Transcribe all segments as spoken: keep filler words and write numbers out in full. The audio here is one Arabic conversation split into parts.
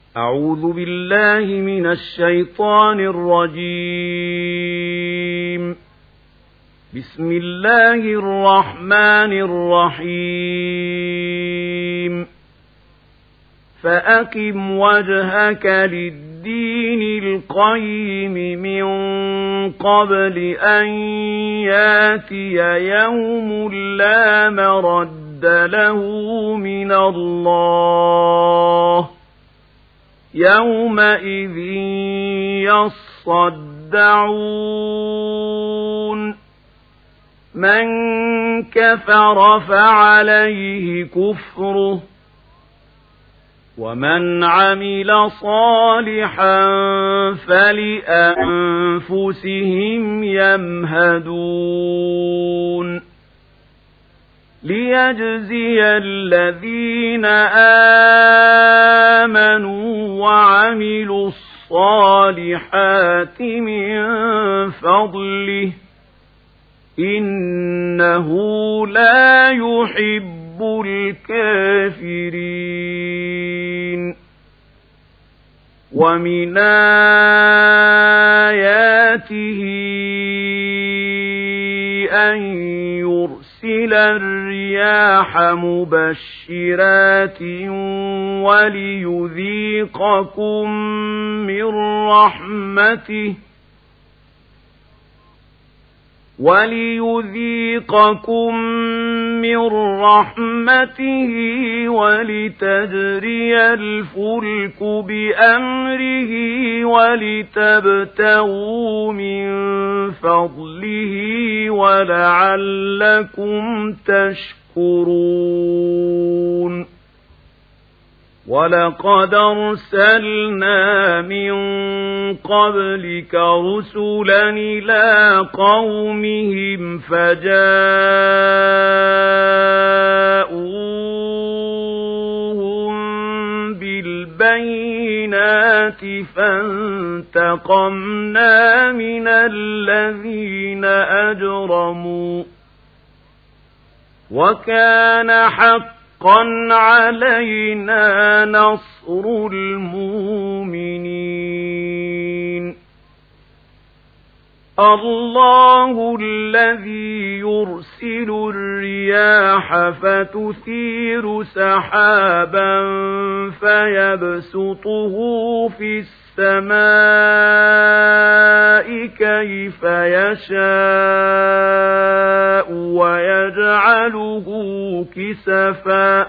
أعوذ بالله من الشيطان الرجيم. بسم الله الرحمن الرحيم. فأقم وجهك للدين القيم من قبل أن ياتي يوم لا مرد له من الله يومئذ يصدعون. من كفر فعليه كفره ومن عمل صالحا فلأنفسهم يمهدون. ليجزي الذين آمنوا وعملوا الصالحات من فضله إنه لا يحب الكافرين. ومن آياته أن يرسل الرياح مبشرات وليذيقكم من رحمته وليذيقكم من رحمته ولتجري الفلك بأمره ولتبتغوا من فضله ولعلكم تشكرون. ولقد أرسلنا من قبلك رسلا إلى قومهم فجاءوهم بالبينات فانتقمنا من الذين أجرموا وكان حقا حقا علينا نصر المؤمنين. الله الذي يرسل الرياح فتثير سحابا فيبسطه في السماء كيف يشاء ويجعله كسفا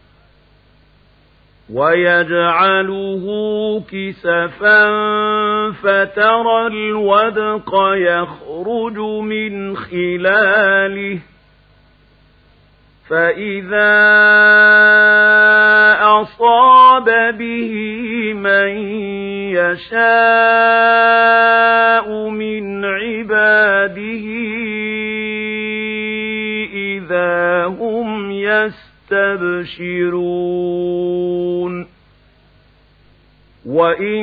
ويجعله كسفا فترى الودق يخرج من خلاله فإذا أصاب به من يشاء من عباده إذا هم يستبشرون. وإن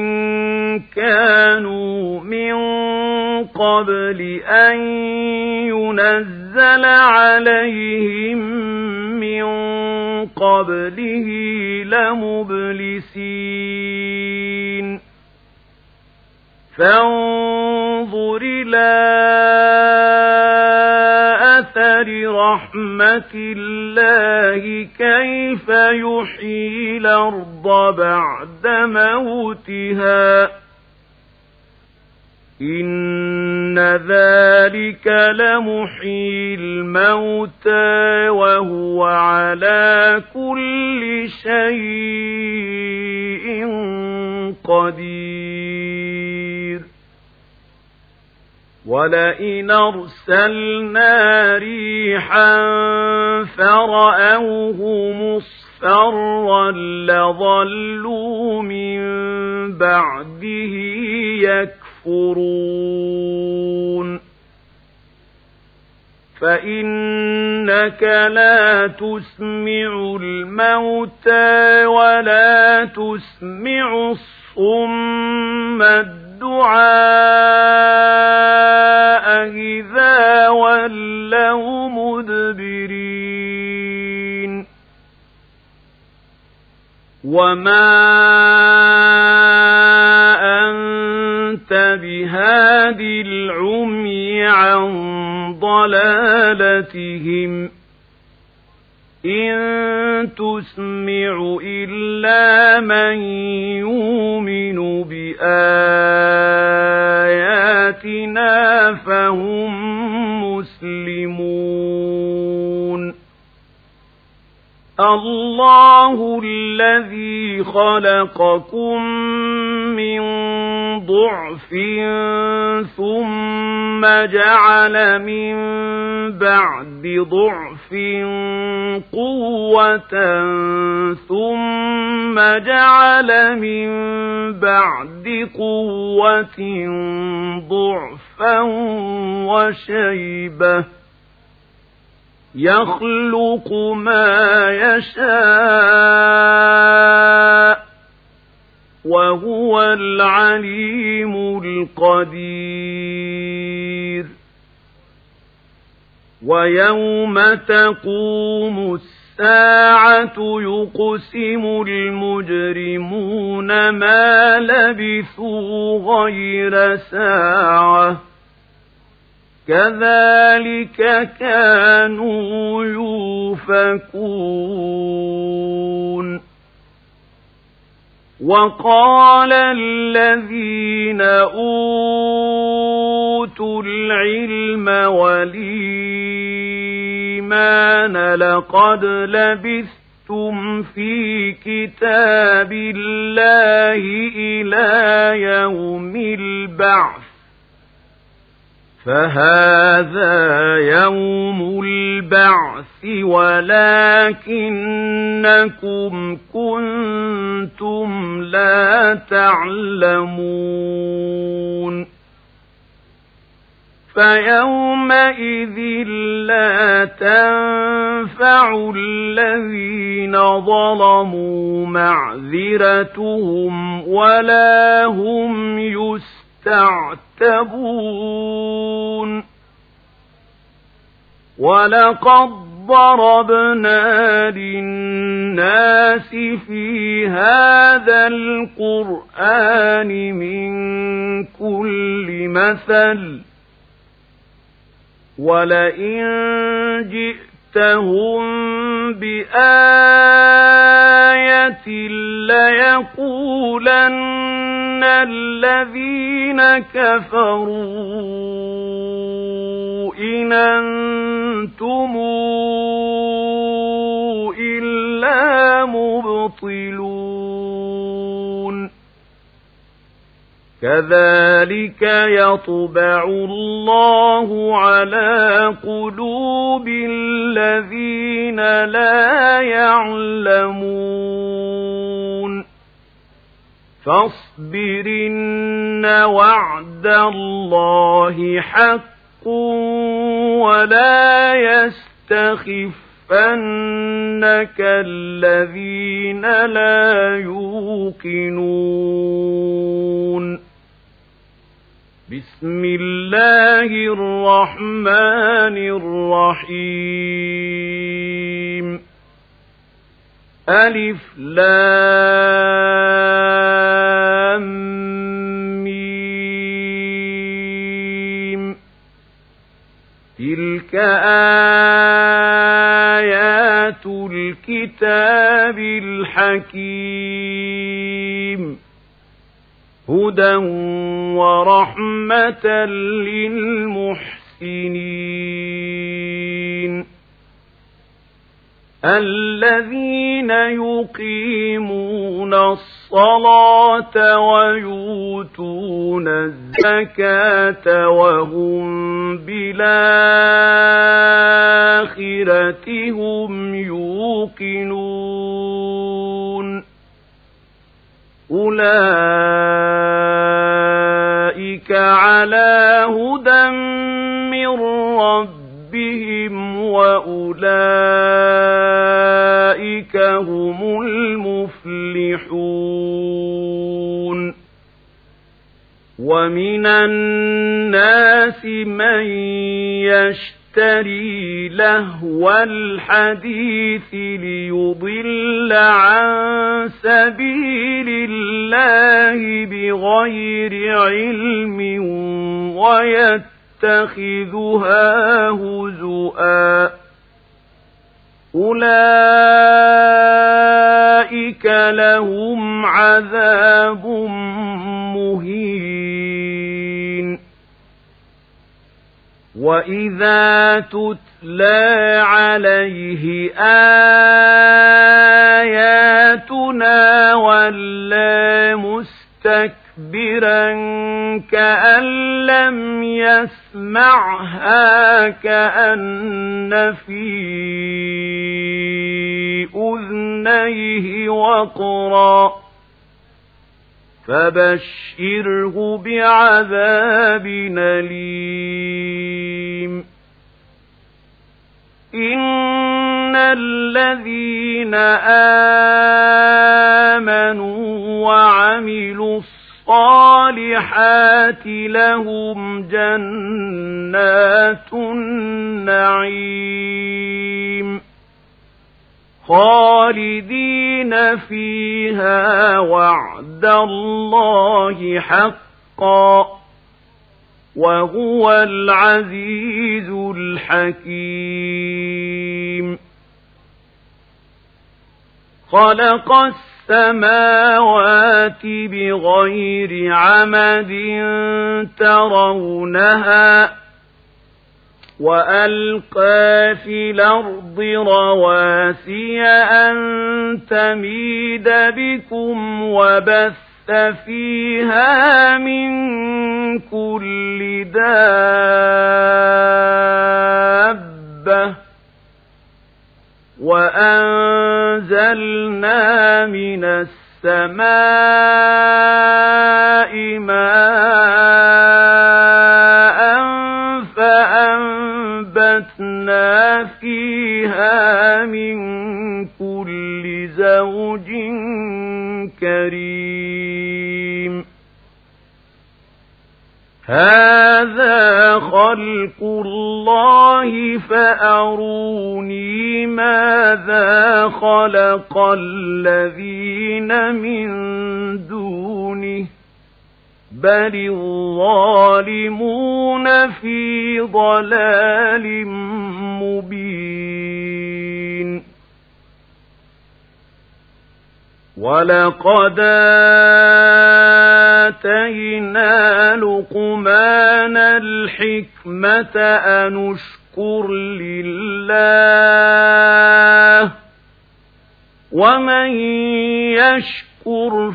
كانوا من قبل أن ينزل عليهم من قبله لمبلسين. فانظر إلى أثر رحمة الله كيف يحيي الأرض بعد موتها إن ذلك لمحيي الموتى وهو على كل شيء قدير. ولئن أرسلنا ريحا فرأوه مصفرا لظلوا من بعده يكفرون. فإنك لا تسمع الموتى ولا تسمع الصم الدعاء إذا ولوا مدبرين. وما بآياتهم إن تسمع إلا من يؤمن بآياتنا فهم مسلمون الله الذي خلقكم من ضعف ثم جعل من بعد ضعف قوة ثم جعل من بعد قوة ضعفا وشيبة يخلق ما يشاء وهو العليم القدير ويوم تقوم الساعة يقسم المجرمون ما لبثوا غير ساعة كذلك كانوا يؤفكون وقال الذين أوتوا العلم والإيمان لقد لبثتم في كتاب الله إلى يوم البعث فهذا يوم البعث ولكنكم كنتم لا تعلمون فيومئذ لا تنفع الذين ظلموا معذرتهم ولا هم يستعجلون تعتبون ولقد ضربنا للناس في هذا القرآن من كل مثل ولئن جئتهم بآية ليقولن الذين كفروا إن أنتم إلا مبطلون كذلك يطبع الله على قلوب الذين لا يعلمون فاصبرن وعد الله حق ولا يستخفنك الذين لا يوقنون بسم الله الرحمن الرحيم ألف لام ميم تلك آيات الكتاب الحكيم هدى ورحمة للمحسنين الذين يقيمون الصلاة ويؤتون الزكاة وهم بالآخرة هم يوقنون أولئك على هدى من ربهم وأولئك هم المفلحون ومن الناس من يشتري لهو الحديث ليضل عن سبيل الله بغير علم ويتخذها يتخذها هزؤا أولئك لهم عذاب مهين وإذا تتلى عليه آياتنا ولى مستكبرا كأن لم يسمعها كأن في أذنيه وقرا فبشره بعذاب أليم إن الذين آمنوا وعملوا الصالحات لهم جنات النعيم خالدين فيها وعد الله حقا وهو العزيز الحكيم خلق السماوات بغير عمد ترونها وألقى في الأرض رواسي أن تميد بكم وبث فيها من كل دابة وأنزلنا من السماء ماء فأنبتنا فيها من كل زوج كريم هذا خلق الله فأروني ماذا خلق الذين من دونه بل الظالمون في ضلال مبين ولقد آتينا لقمان الحكمة أن اشكر لله ومن يشكر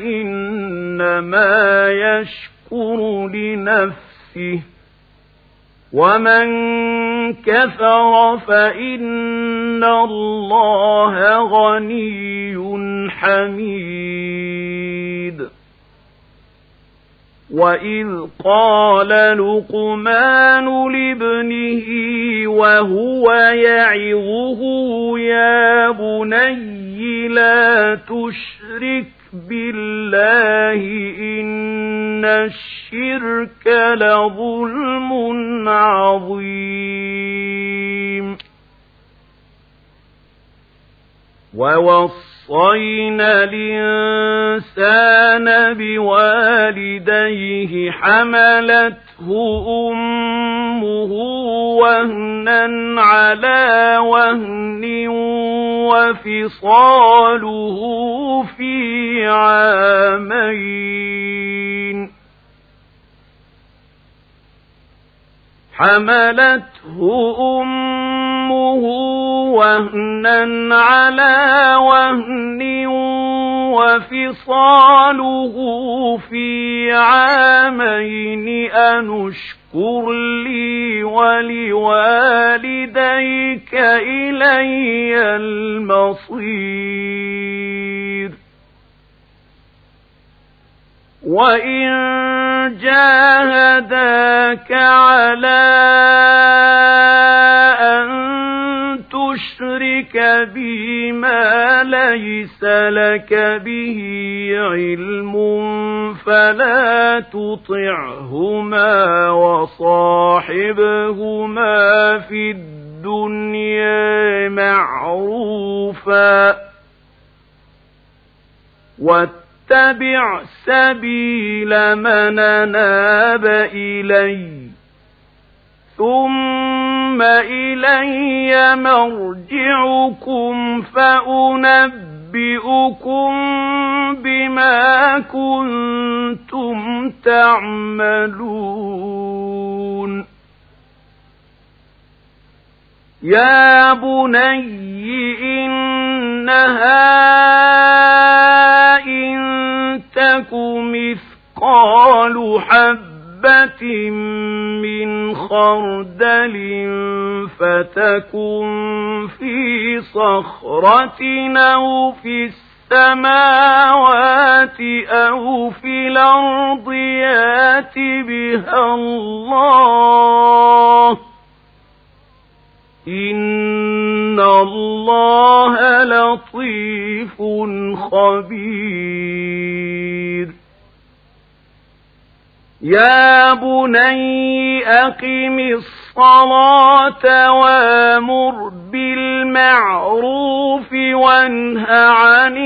فإنما يشكر لنفسه ومن كفر فإن الله غني حميد وإذ قال لقمان لابنه وهو يعظه يا بني لا تشرك بالله إن الشرك لظلم عظيم ووصينا الإنسان بوالديه حملته أمه وهنا على وهن وفصاله في عامين حملته أمه وهنا على وهن وفصاله في عامين أن اشكر لي ولوالديك إلي المصير وإن جاهداك على أن تشرك بي ما ليس لك به علم فلا تطعهما وصاحبهما في الدنيا معروفا واتبع سبيل من أناب إلي ثم إلي مرجعكم فأنبئكم بما كنتم تعملون يا بني إنها إن تك مثقال حبة من خردل فتكن في صخرة أو في السماوات أو في الأرض يأت بها الله إن الله لطيف خبير يا بني أقم الصلاة وأمر بالمعروف وانه عن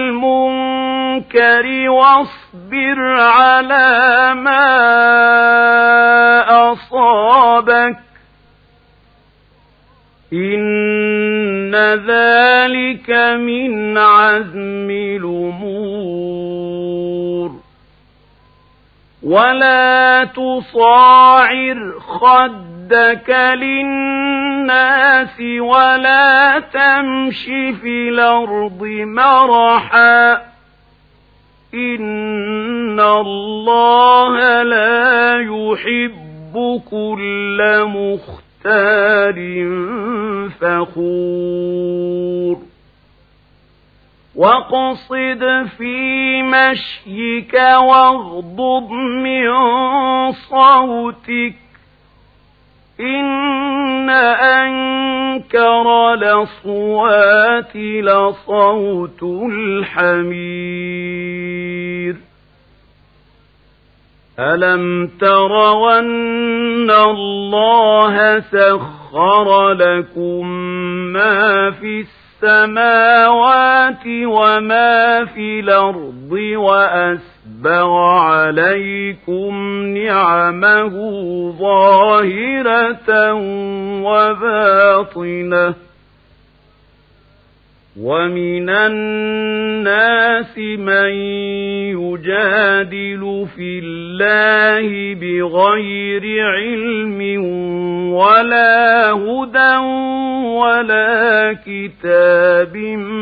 المنكر واصبر على ما أصابك إن ذلك من عزم الأمور ولا تصاعر خدك للناس ولا تمش في الأرض مرحا إن الله لا يحب كل مختار فخور واقصد في مشيك واغضض من صوتك إن أنكر الأصوات لصوت الحمير ألم تروا أن الله سخر لكم ما في السماوات وما في الأرض وأسبغ عليكم نعمه ظاهرة وباطنة ومن الناس من يجادل في الله بغير علم ولا هدى ولا كتاب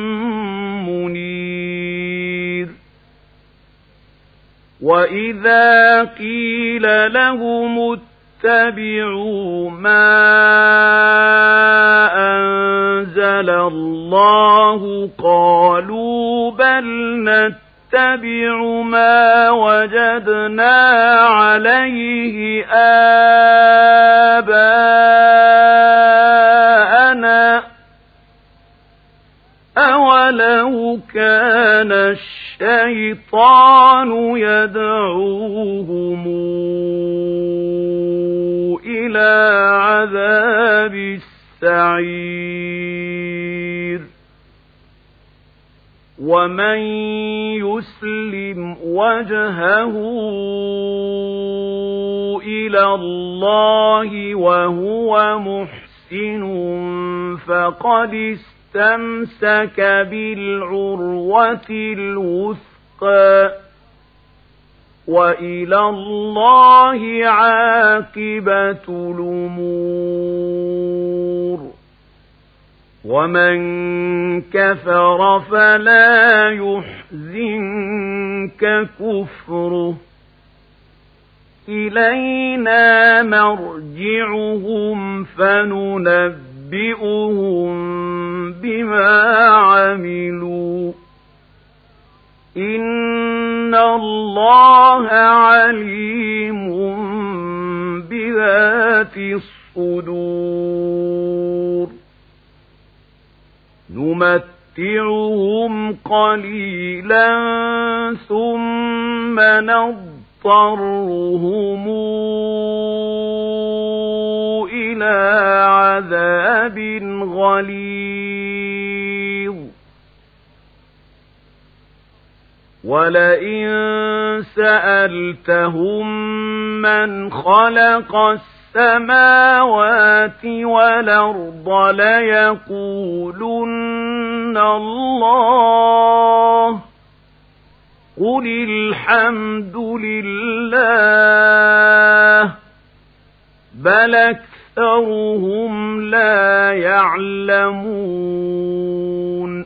منير وإذا قيل لهم اتبعوا ما أنزل الله قالوا بل نتبع ما وجدنا عليه آباءنا أولو كان الشيطان يدعوهم إلى عذاب السعير ومن يسلم وجهه إلى الله وهو محسن فقد استمسك بالعروة الوثقى وإلى الله عاقبة الأمور ومن كفر فلا يحزنك كفره إلينا مرجعهم فننبئهم بما عملوا إن الله عليم بذات الصدور نمتعهم قليلا ثم نضطرهم إلى عذاب غليظ ولئن سألتهم من خلق السماوات والأرض ليقولن الله قل الحمد لله بل أكثرهم لا يعلمون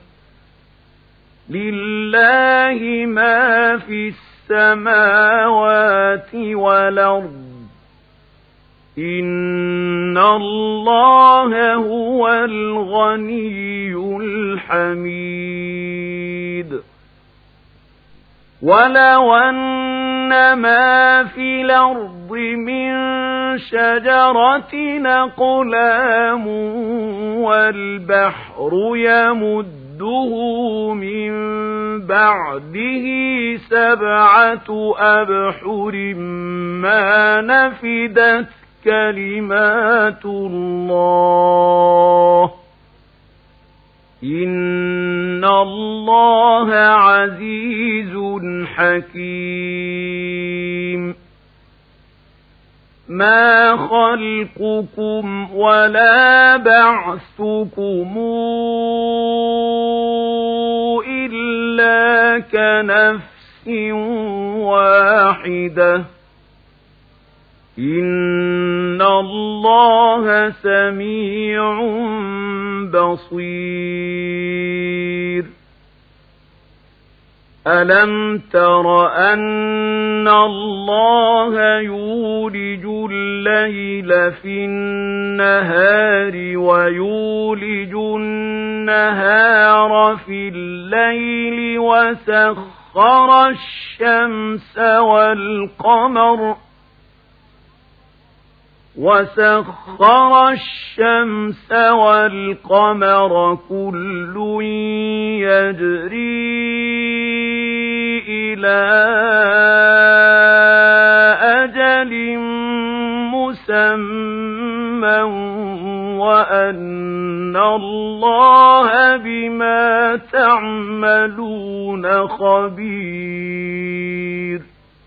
لله ما في السماوات والأرض إن الله هو الغني الحميد ولو أن ما في الأرض من شجرة أقلام والبحر يمده من بعده سبعة أبحر ما نفدت كلمات الله إن الله عزيز حكيم ما خلقكم ولا بعثكم إلا كنفس واحدة إن الله سميع بصير ألم تر أن الله يولج الليل في النهار ويولج النهار في الليل وسخر الشمس والقمر وسخر الشمس والقمر كل يجري إلى أجل مسمى وأن الله بما تعملون خبير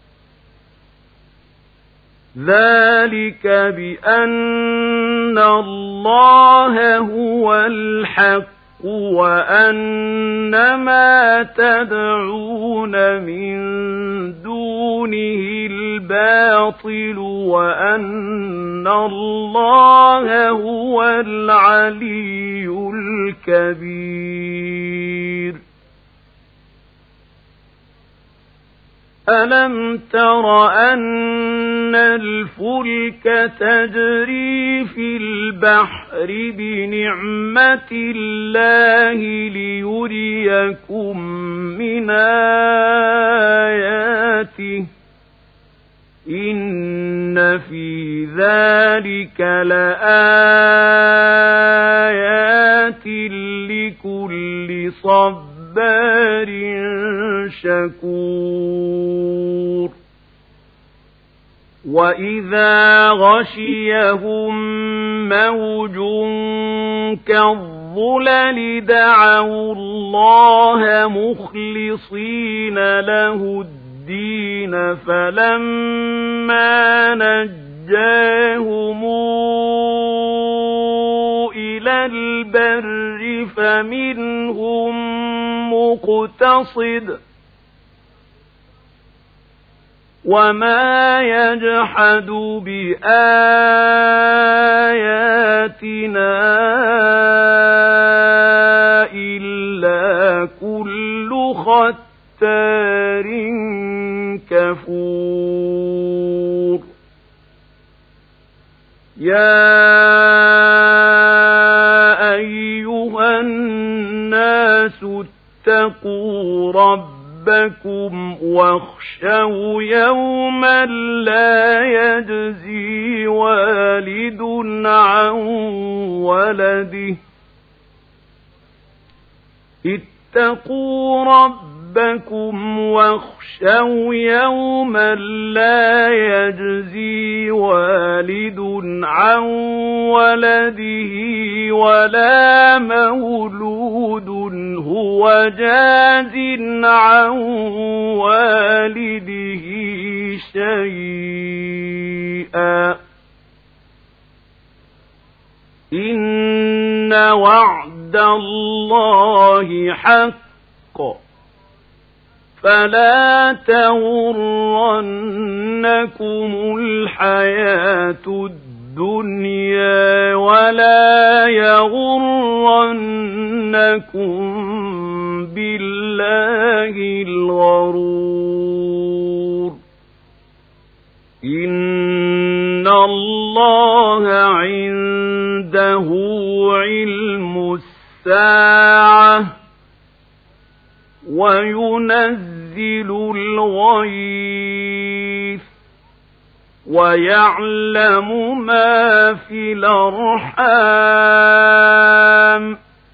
ذلك بأن الله هو الحق وأن ما تدعون من دونه الباطل وأن الله هو العلي الكبير ألم تر أن الفلك تجري في البحر بنعمة الله ليريكم من آياته إن في ذلك لآيات لكل صبر صبار شكور وإذا غشيهم موج كالظلل دعوا الله مخلصين له الدين فلما نجاهم إلى البر فمنهم مقتصد وما يجحد بآياتنا إلا كل ختار كفور يا أيها الناس اتقوا ربكم واخشوا يوما لا يجزي والد عن ولده اتقوا ربكم واخشوا يوما لا يجزي والد عن ولده ولا مولود هو جاز عن والده شيئا إن وعد الله حق فلا تغرنكم الحياة الدنيا ولا يغرنكم بالله الغرور إن الله عنده علم الساعة وينزل الغيث ويعلم ما في الأرحام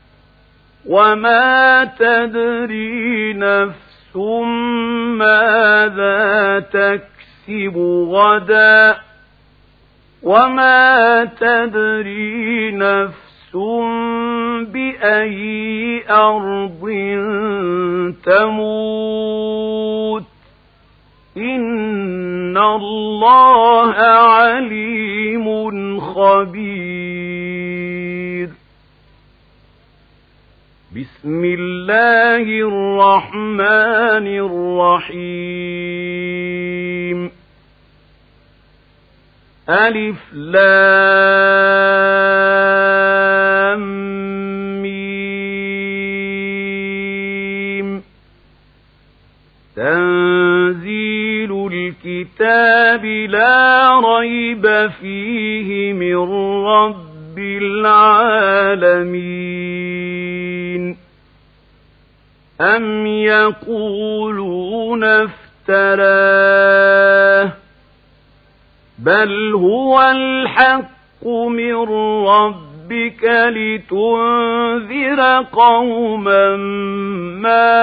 وما تدري نفس ماذا تكسب غدا وما تدري نفس بأي أرض تموت إن الله عليم خبير بسم الله الرحمن الرحيم ألف لام ميم تنزيل الكتاب لا ريب فيه من رب العالمين أم يقولون افتراه بل هو الحق من ربك لتنذر قوما ما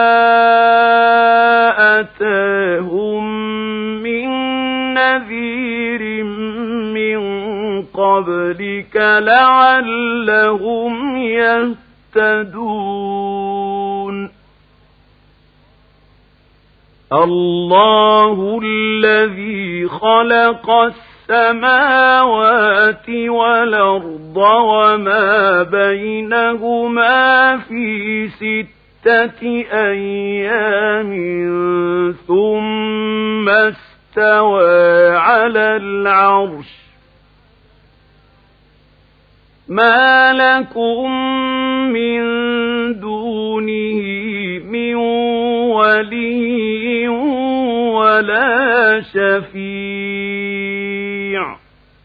أتاهم من نذير من قبلك لعلهم يهتدون الله الذي خلق السماوات والأرض وما بينهما في ستة أيام ثم استوى على العرش ما لكم من دونه من ولي ولا شفيع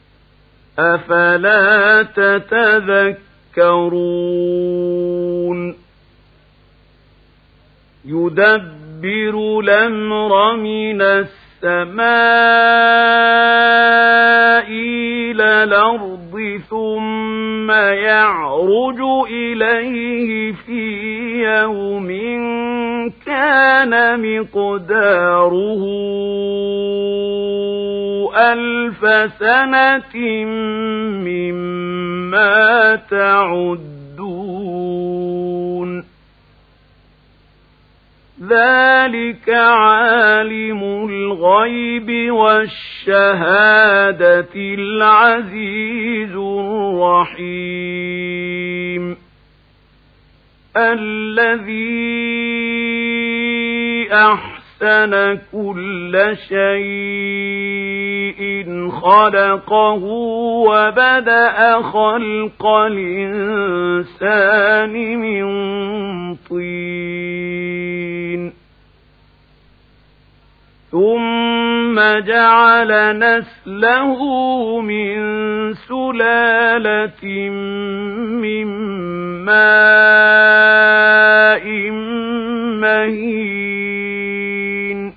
أفلا تتذكرون يدبر الأمر من السماء إلى الأرض ثم يعرج إليه في يوم كان مقداره ألف سنة مما تعدون ذلك عالم الغيب والشهادة العزيز الرحيم الذي أحسن كل شيء خلقه وبدأ خلق الإنسان من طين ثم جعل نسله من سلالة من ماء مهين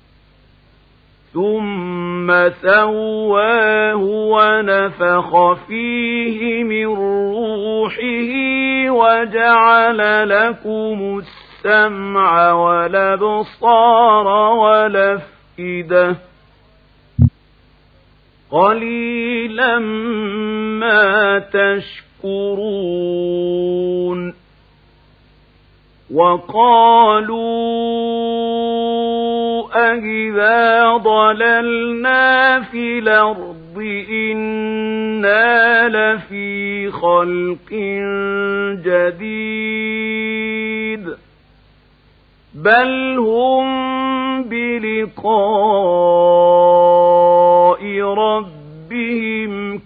ثم سواه ونفخ فيه من روحه وجعل لكم السمع والأبصار والأفئدة قليلا ما تشكرون وقالوا أَإِذَا ضَلَلْنَا فِي الْأَرْضِ إِنَّا لَفِي بخلق جديد بل هم بلقاء ربهم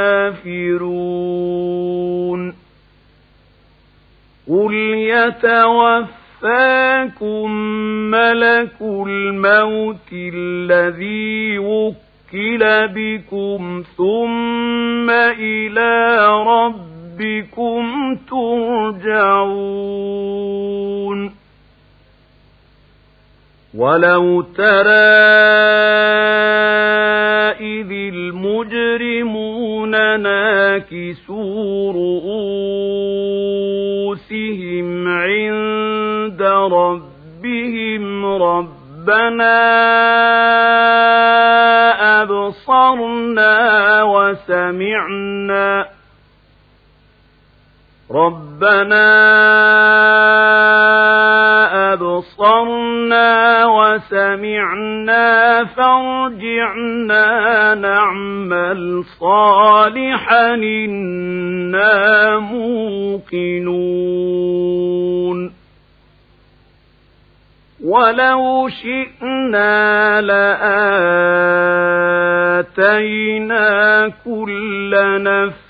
كافرون قل يتوفاكم ملك الموت الذي وكل بكم ثم إلى ربكم ترجعون ولو ترى إذ المجرمون ناكسوا رؤوسهم عند ربهم ربنا أبصرنا وسمعنا ربنا أبصرنا وسمعنا فارجعنا نعمل صالحا إنا موقنون ولو شئنا لآتينا كل نفس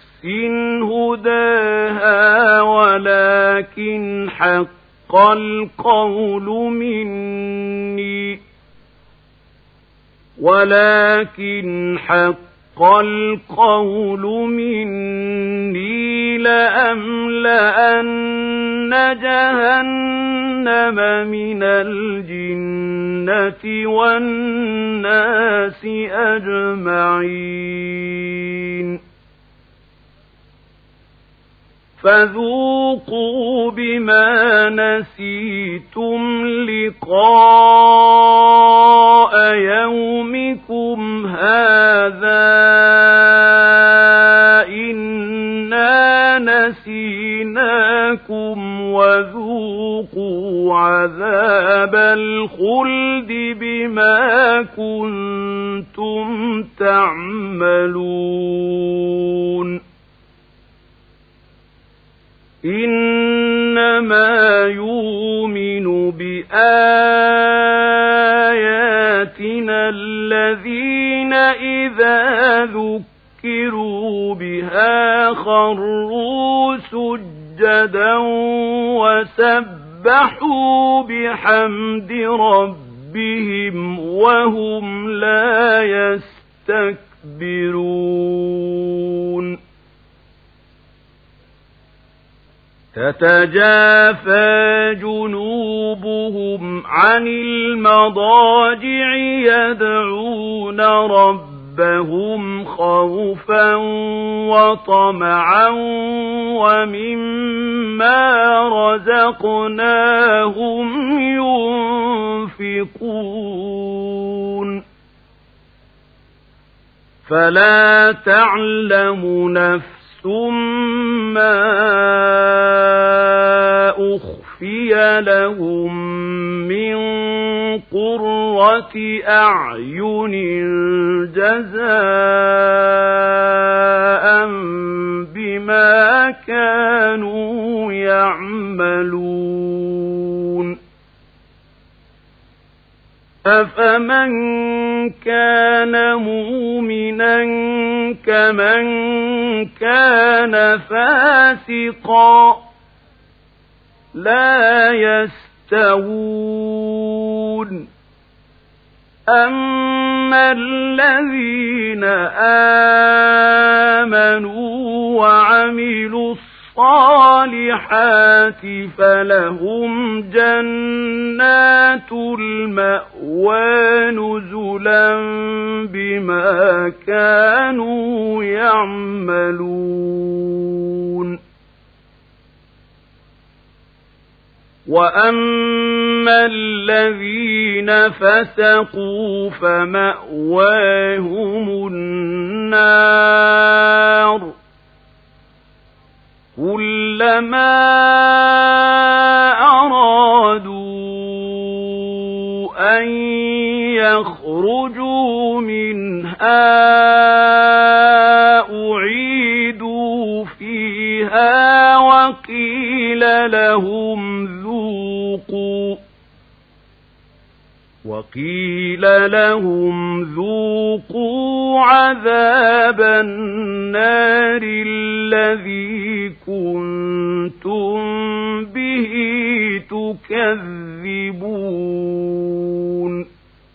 هداها ولكن حق القول مني ولكن حق القول مني لأملأن جهنم من الجنة والناس أجمعين فذوقوا بما نسيتم لقاء يومكم هذا إنا نسيناكم وذوقوا عذاب الخلد بما كنتم تعملون إنما يؤمن بآياتنا الذين إذا ذكروا بها خروا سجدا وسبحوا بحمد ربهم وهم لا يستكبرون تتجافى جنوبهم عن المضاجع يدعون ربهم خوفا وطمعا ومما رزقناهم ينفقون فلا تعلم نفس ثم أخفي لهم من قرة أعين جزاء بما كانوا يعملون أفمن كان مؤمنا كمن كان فاسقا لا يستوون أما الذين آمنوا وعملوا الصالحات فلهم جنات المأوى نزلا بما كانوا يعملون وأما الذين فسقوا فمأواهم النار كلما أرادوا أن يخرجوا منها أعيدوا فيها لهم ذوقوا وقيل لهم ذوقوا عذاب النار الذي كنتم به تكذبون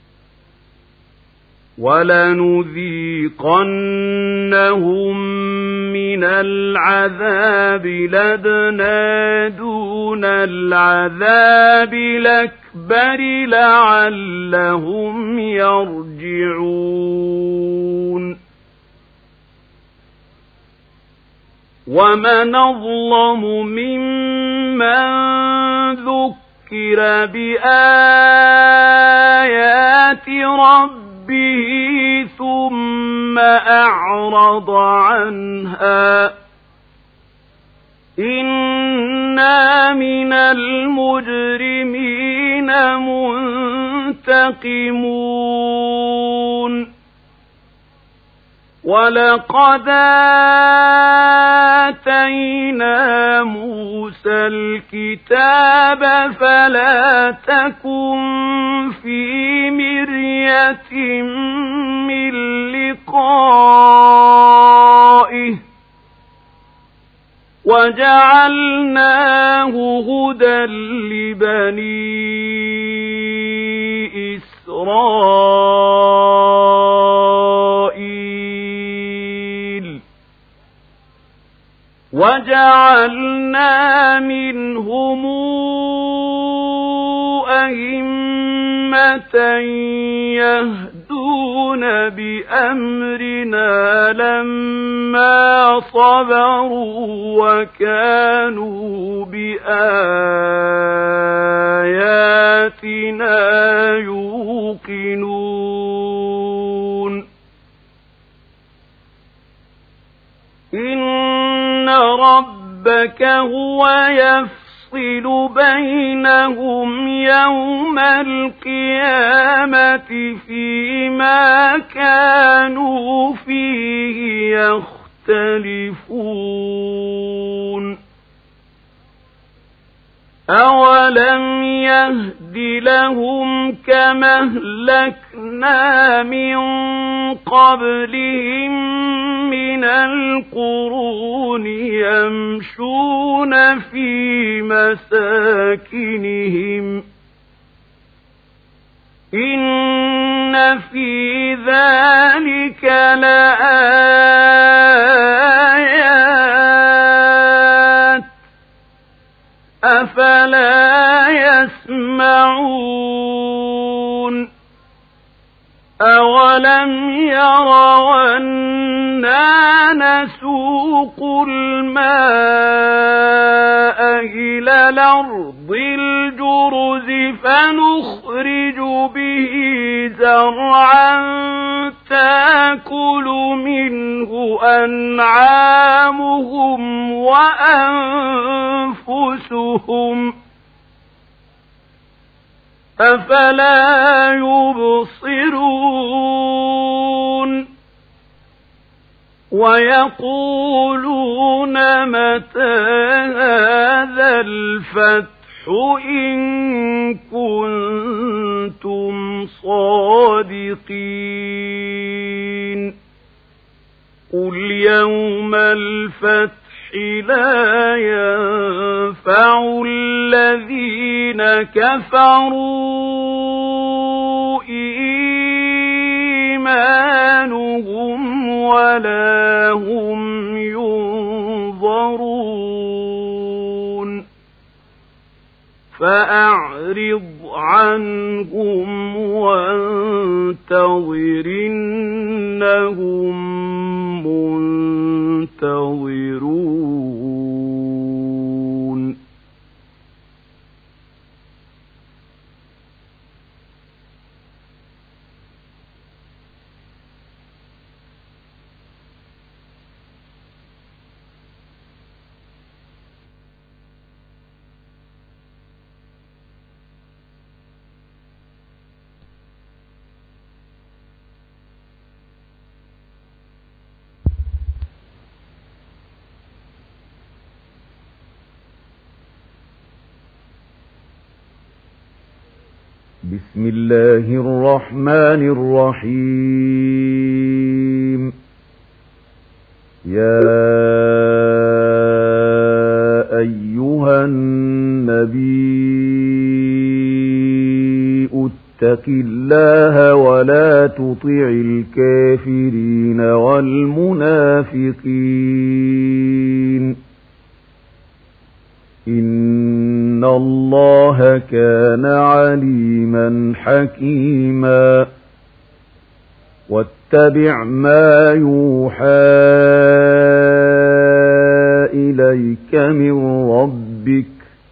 ولنذيقنهم من العذاب الأدنى دون العذاب الأكبر لعلهم يرجعون ومن أظلم ممن ذكر بآيات ربه به ثم أعرض عنها إنا من المجرمين منتقمون ولقد آتينا موسى الكتاب فلا تكن في مرية من لقائه وجعلناه هدى لبني إسرائيل وجعلنا منهم أئمة يهدون بأمرنا لما صبروا وكانوا بآياتنا يوقنون إن ربك هو يفصل بينهم يوم القيامة فيما كانوا فيه يختلفون أولم يهد لهم كما أهلكنا من قبلهم من القرون يمشون في مساكنهم إن في ذلك لآيات أفلا يسمعون أولم يروا أنا نسوق الماء إلى الأرض الجرز فنخرج به زرعا تأكل منه أنعامهم وأنفسهم أفلا يبصرون ويقولون متى هذا الفتح إن كنتم صادقين قل يوم الفتح لا ينفع الذين كفروا إيمانهم ولا هم ينظرون فأعرض عنهم وانتظر إنهم منتظرون بسم الله الرحمن الرحيم يا أيها النبي اتق الله ولا تطع الكافرين والمنافقين إن الله كان عليما حكيما واتبع ما يوحى إليك من ربك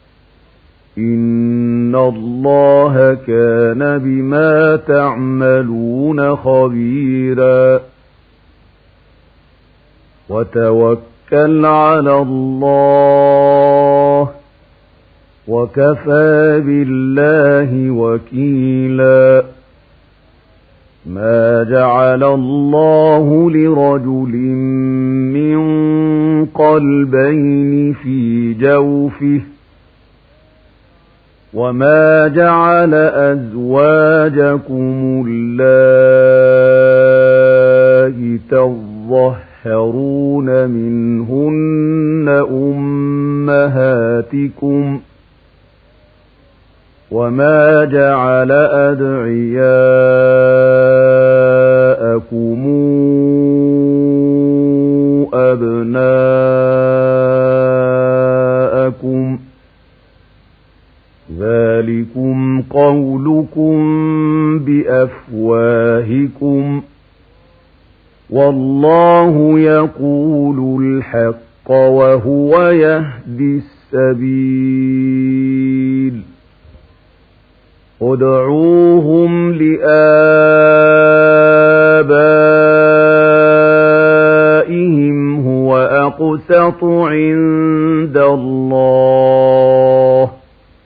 إن الله كان بما تعملون خبيرا وتوكل على الله وكفى بالله وكيلا ما جعل الله لرجل من قلبين في جوفه وما جعل أزواجكم اللائي تظهرون منهن أمهاتكم وما جعل أدعياءكم أبناءكم ذلكم قولكم بأفواهكم والله يقول الحق وهو يهدي السبيل ادعوهم لآبائهم هو أقسط عند الله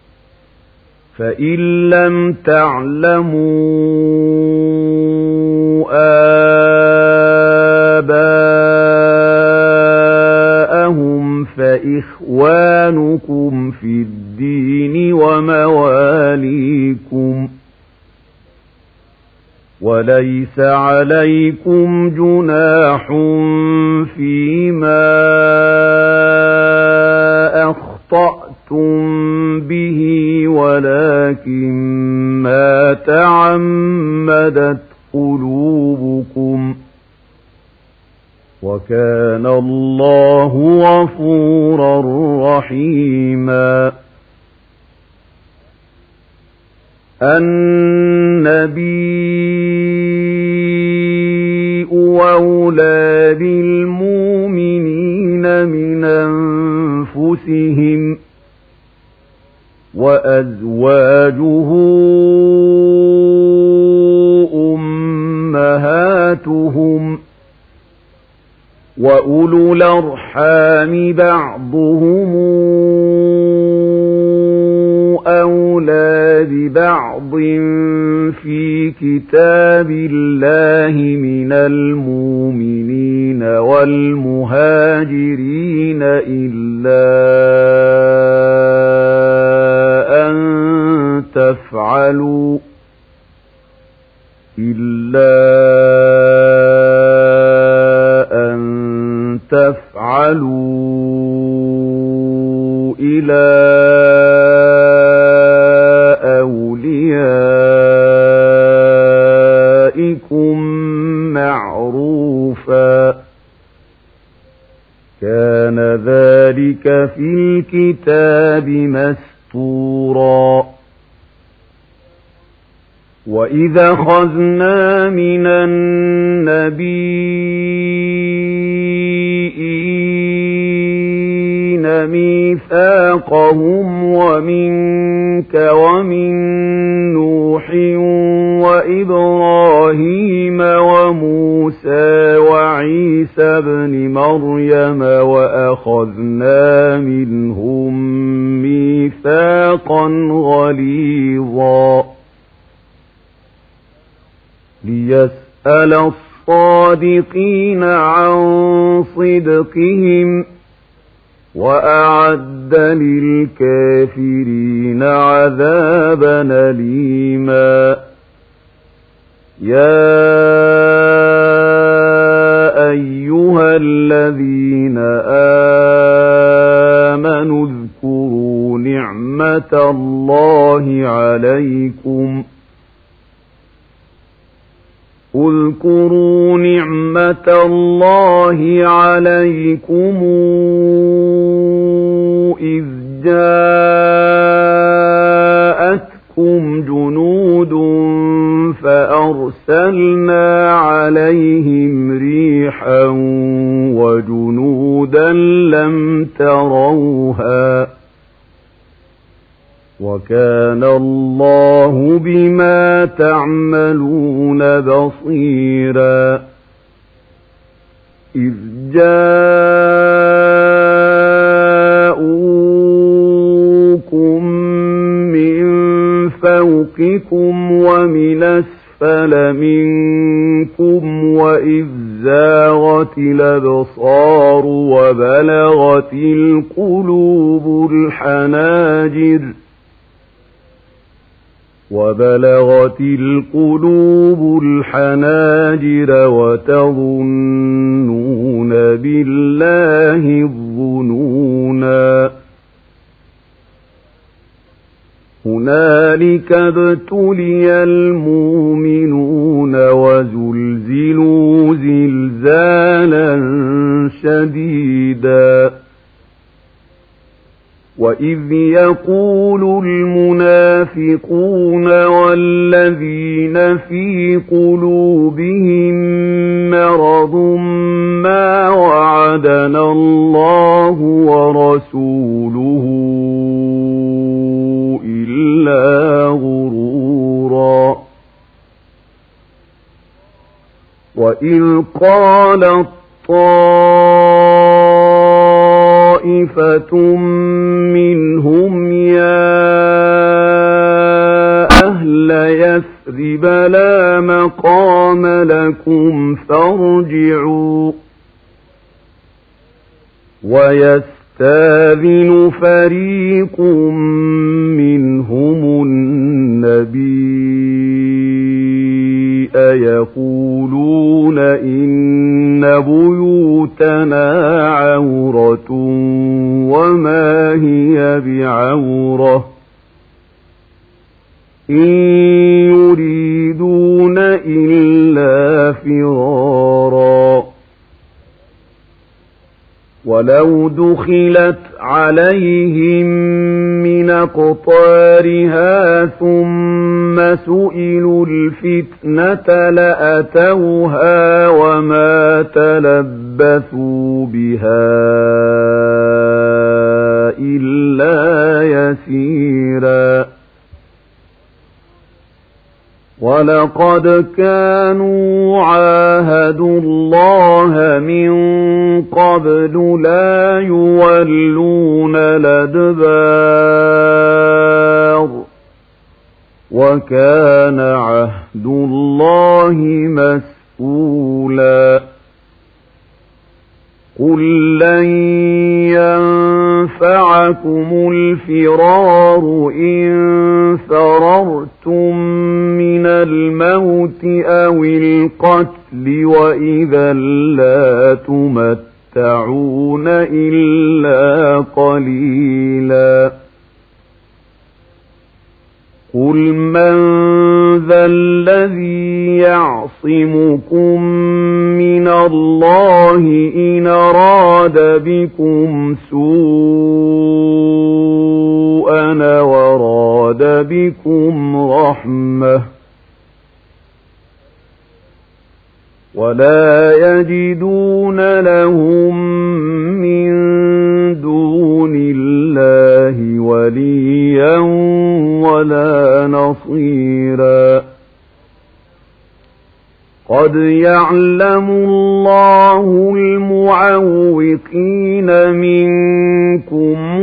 فإن لم تعلموا آباءهم فإخوانكم في الدين ومواليكم وليس عليكم جناح فيما أخطأتم به ولكن ما تعمدت قلوبكم وكان الله غفورا رحيما النبي أولى بالمؤمنين من أنفسهم وأزواجه أمهاتهم وأولو الأرحام بعضهم أولى ببعض في كتاب الله من المؤمنين والمهاجرين إلا أن تفعلوا إلا أن تفعلوا إلى أوليائكم معروفا كان ذلك في الكتاب مسطورا وإذا أخذنا من النبيين ميثاقهم ومنك ومن نوح وإبراهيم وموسى وعيسى ابن مريم وأخذنا منهم ميثاقا غليظا ليسأل الصادقين عن صدقهم وأعد للكافرين عذابا أليما يا أيها الذين آمنوا اذكروا نعمة الله عليكم اذكروا نعمة الله عليكم إذ جاءتكم جنود فأرسلنا عليهم ريحا وجنودا لم تروها وكان الله بما تعملون بصيرا إذ جاءوكم من فوقكم ومن أسفل منكم وإذ زاغت الأبصار وبلغت القلوب الحناجر وبلغت القلوب الحناجر وتظنون بالله الظنونا هنالك ابتلي المؤمنون وزلزلوا زلزالا شديدا وإذ يقول المنافقون والذين في قلوبهم مرض ما وعدنا الله ورسوله إلا غرورا وإذ قالت طائفة منهم يا أهل يثرب لا مقام لكم فارجعوا ويستاذن فريق منهم النبي يقولون إن بيوتنا عورة وما هي بعورة إن يريدون إلا فرارا ولو دخلت عليهم من أقطارها ثم سئلوا الفتنة لأتوها وما تلبثوا بها إلا يسيرا ولقد كانوا عاهدوا الله من قبل لا يولون الأدبار وكان عهد الله مسؤولا قل لن ينفعكم الفرار إن فررتم من الموت أو القتل وإذا لا تمتعون إلا قليلا قل من ذا الذي يعصمكم من الله إن أراد بكم سوءا وراد بكم رحمة ولا يجدون لهم من دون الله وليا ولا نصيرا قد يعلم الله المعوقين منكم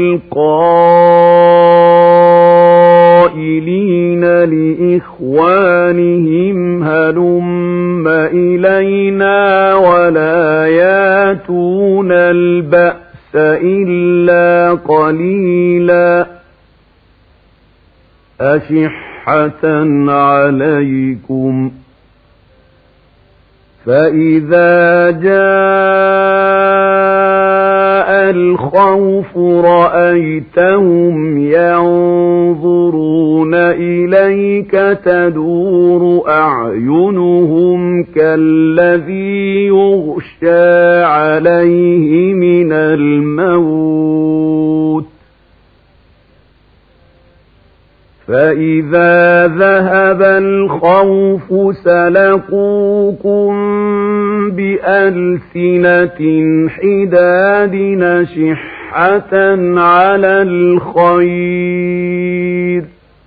والقائلين لإخوانهم هلم إلينا ولا ياتون البأس إلا قليلا أشحة عليكم فإذا جاء الخوف رأيتهم ينظرون إليك تدور أعينهم كالذي يغشى عليه من الموت فإذا ذهب الخوف سلقوكم بألسنة حداد نشحة على الخير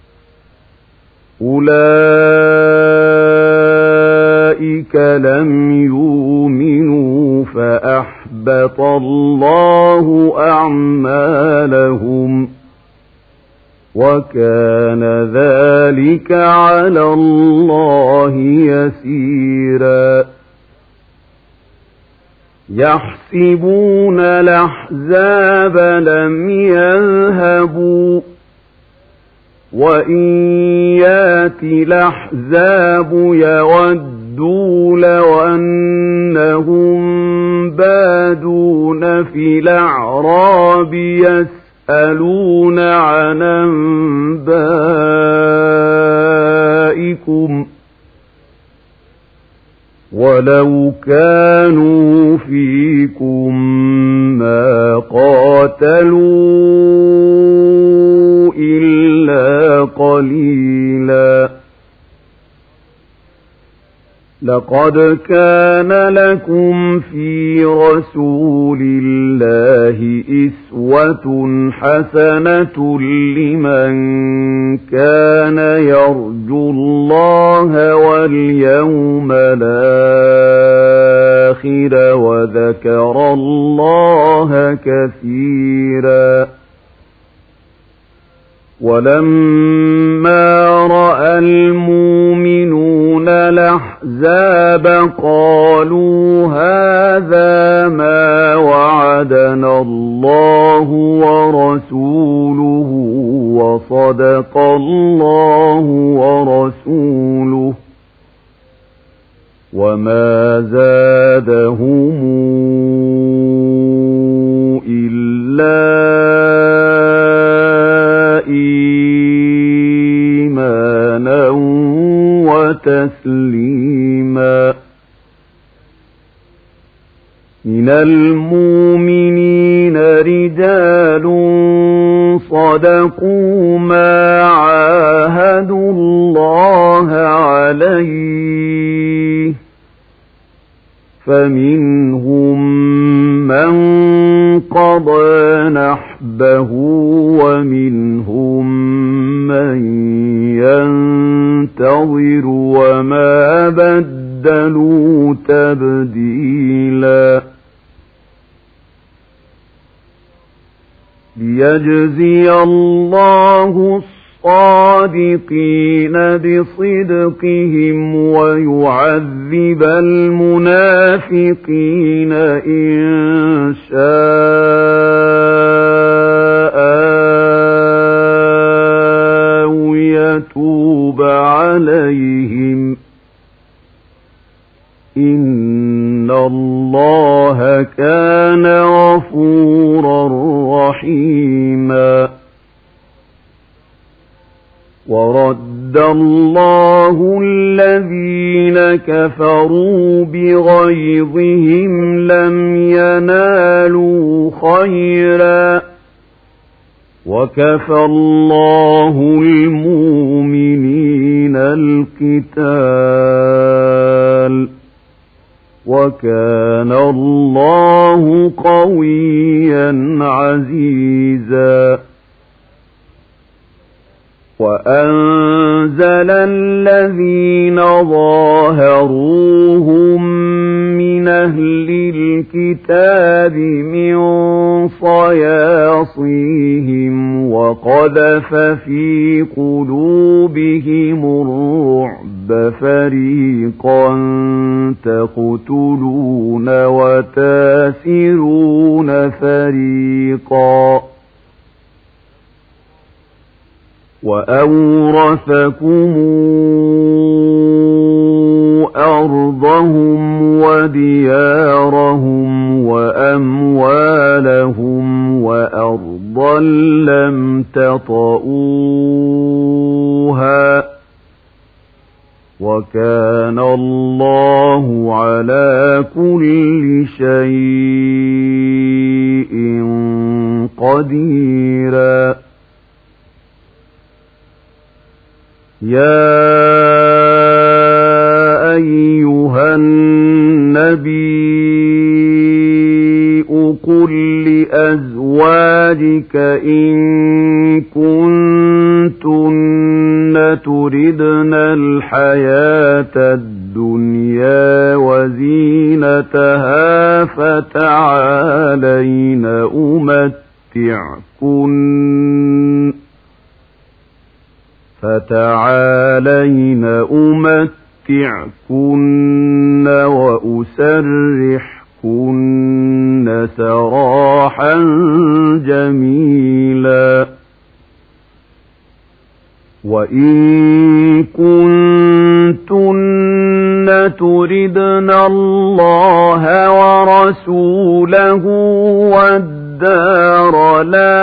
أولئك لم يؤمنوا فأحبط الله أعمالهم وكان ذلك على الله يسيرا يحسبون الأحزاب لم يذهبوا وإن يأتي الأحزاب يودوا لو أنهم بادون في الأعراب يسألون عن أنبائكم ولو كانوا فيكم ما قاتلوا إلا قليلا لقد كان لكم في رسول الله أسوة حسنة لمن كان يرجو الله واليوم الآخر وذكر الله كثيرا ولما رأى المؤمنون الأحزاب قالوا هذا ما وعدنا الله ورسوله وصدق الله ورسوله وما زادهم إلا إيمانا وتسليما من المؤمنين رجال صدقوا ما عاهدوا الله عليه فمنهم من قضى نحبه ومنهم من ينتظر وما بدلوا تبديلا ليجزي الله الصادقين بصدقهم ويعذب المنافقين إن شاء أو يتوب عليهم إن الله كان غفورا رحيما ورد الله الذين كفروا بغيظهم لم ينالوا خيرا وكفى الله المؤمنين القتال وكان الله قويا عزيزا وأنزل الذين ظاهروهم من أهل الكتاب من صياصيهم وقذف في قلوبهم الرعب الرب فريقا تقتلون وتاسرون فريقا وأورثكم أرضهم وديارهم وأموالهم وأرضا لم تطئوها وكان الله على كل شيء قديرا. يا أيها النبي قل لأزواجك إن كنتن تردن الحياة الدنيا وزينتها فتعالين أمتعكن فتعالين أمتعكن وأسرحكن سراحا جميلا. وإن كنتن تردن الله ورسوله والدار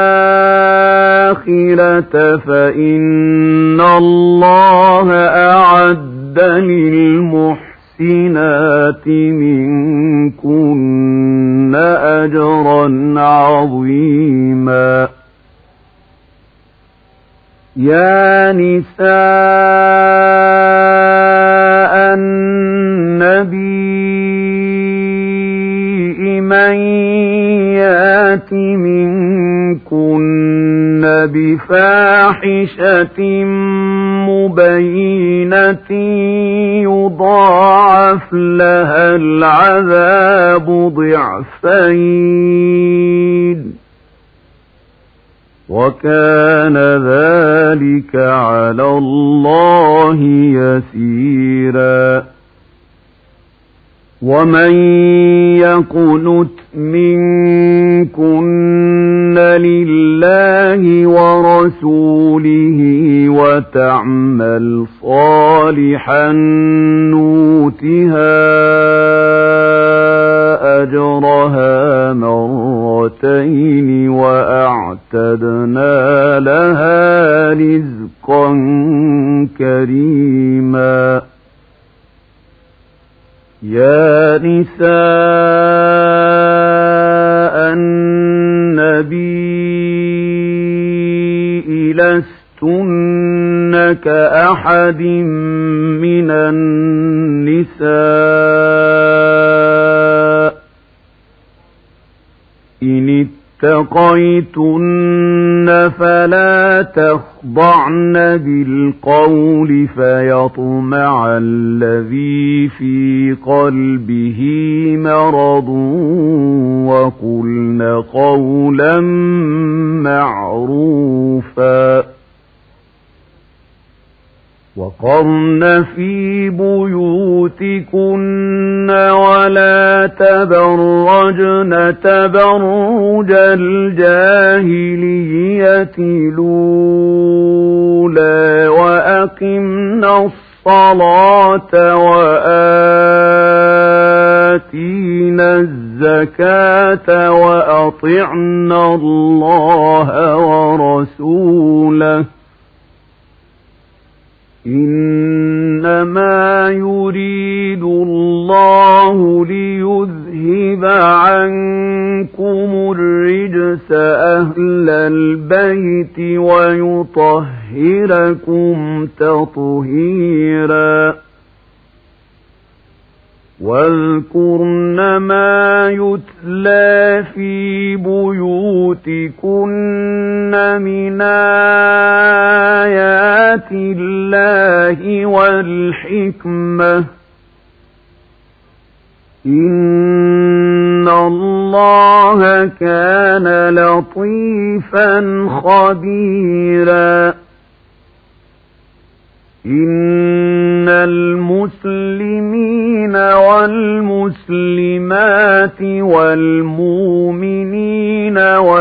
الآخرة فإن الله أعد للمحسنات منكن أجرا عظيما. يا نساء النبي من يات منكن بفاحشة مبينة يضاعف لها العذاب ضعفين وكان ذلك على الله يسيرا. ومن يقنت منكن لله ورسوله وتعمل صالحا نؤتها أجرها مرتين وأعتدنا لها رزقا كريما. يا نساء النبي لستن كأحد من النساء إن اتقيتن فلا تخضعن بالقول فيطمع الذي في قلبه مرض وقلن قولا معروفا. وقرن في بيوتكن ولا تبرجن تبرج الجاهلية الأولى وأقمنا الصلاة وآتينا الزكاة وأطعنا الله ورسوله إنما يريد الله ليذهب عنكم الرجس أهل البيت ويطهركم تطهيرا. واذكرن ما يتلى في بيوتكن من آيات الله والحكمة إن الله كان لطيفا خبيرا. إن المسلمين والمسلمات والمؤمنين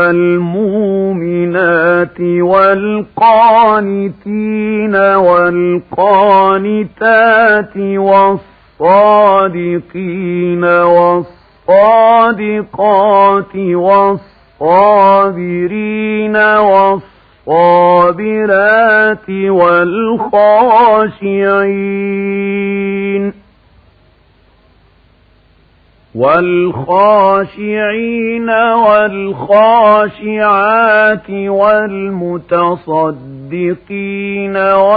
والمؤمنات والقانتين والقانتات والصادقين والصادقات والصابرين والصابرات والخاشعين والخاشعين والخاشعات والمتصدقين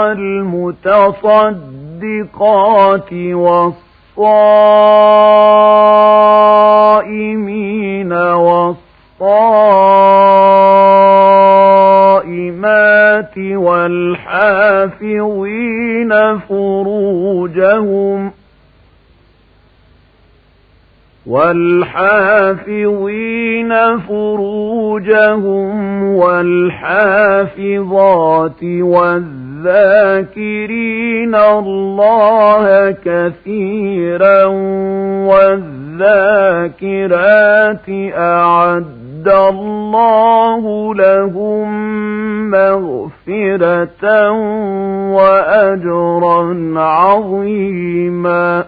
والمتصدقات والصائمين والصائمات والحافظين فروجهم والحافظين فروجهم والحافظات والذاكرين الله كثيرا والذاكرات أعد الله لهم مغفرة وأجرا عظيما.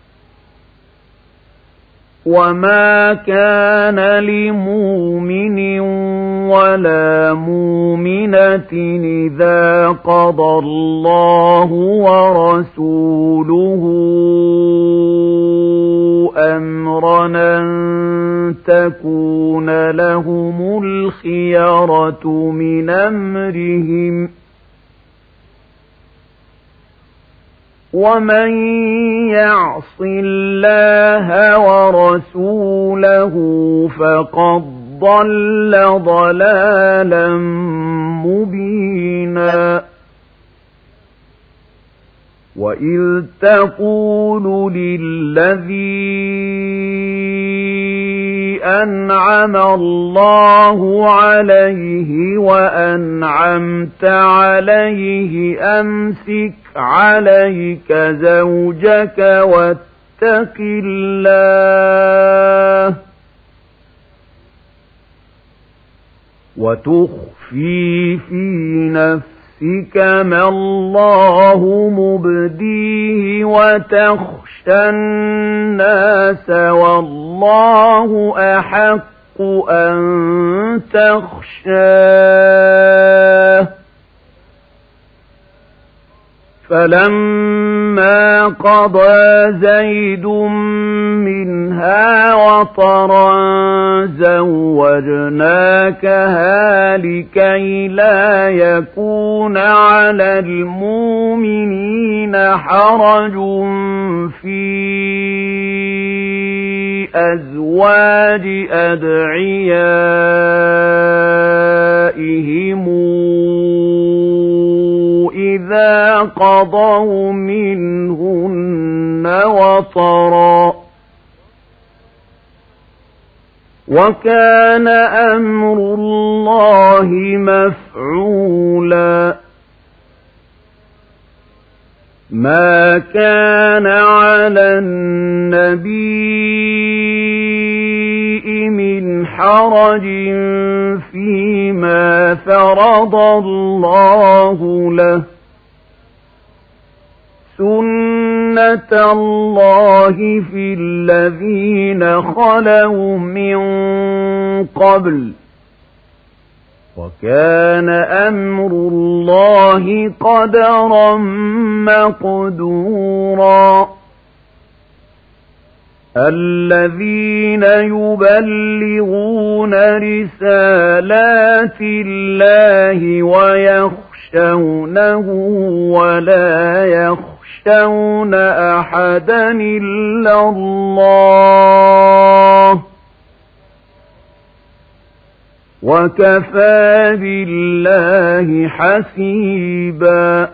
وما كان لمؤمن ولا مؤمنة إذا قضى الله ورسوله أمرا أن تكون لهم الخيرة من أمرهم ومن يعص الله ورسوله فقد ضل ضلالا مبينا. وإذ تقول للذي أنعم الله عليه وأنعمت عليه أمسك عليك زوجك واتق الله وتخفي في نفسك ما الله مبديه وتخشى الناس والله أحق أن تخشاه. فلما قضى زيد منها وطرا زوجناكها لكي لا يكون على المؤمنين حرج في أزواج أدعيائهم إذا قضوا منهن وطرا وكان أمر الله مفعولا. ما كان على النبي من حرج فيما فرض الله له سنة الله في الذين خلوا من قبل وكان أمر الله قدرا مقدورا. الذين يبلغون رسالات الله ويخشونه ولا يخشون أحدا إلا الله وكفى بالله حسيبا.